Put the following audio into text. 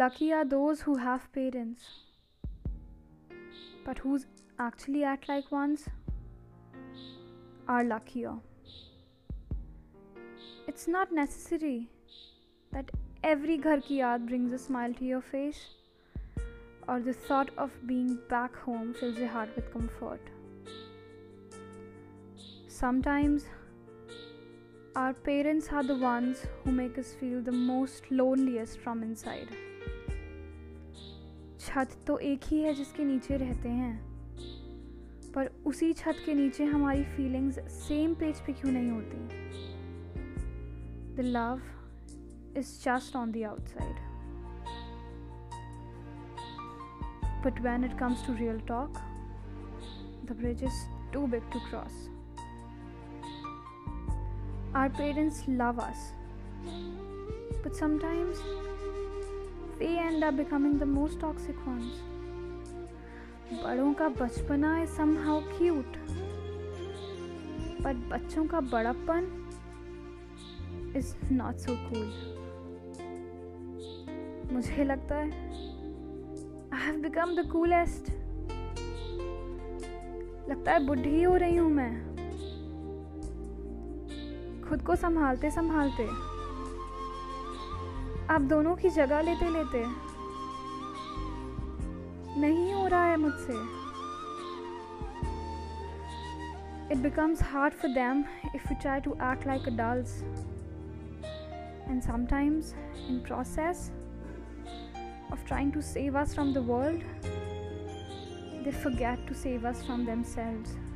Lucky are those who have parents, but who actually act like ones are luckier. It's not necessary that every ghar ki yaad brings a smile to your face, or the thought of being back home fills your heart with comfort. Sometimes our parents are the ones who make us feel the most loneliest from inside. छत तो एक ही है जिसके नीचे रहते हैं, पर उसी छत के नीचे हमारी फीलिंग्स सेम पेज पे क्यों नहीं होती? The love is just on the outside. But when it comes to real talk, the bridge is too big to cross. Our parents love us, but sometimes they end up becoming the most toxic ones. बड़ों का बचपना is somehow cute, but बच्चों का बड़प्पन is not so cool. मुझे लगता है I have become the coolest. लगता है बुढ़ी हो रही हूँ मैं, खुद को संभालते संभालते, आप दोनों की जगह लेते लेते। नहीं हो रहा है मुझसे. It becomes hard for them if we try to act like adults. And sometimes, in process of trying to save us from the world, they forget to save us from themselves.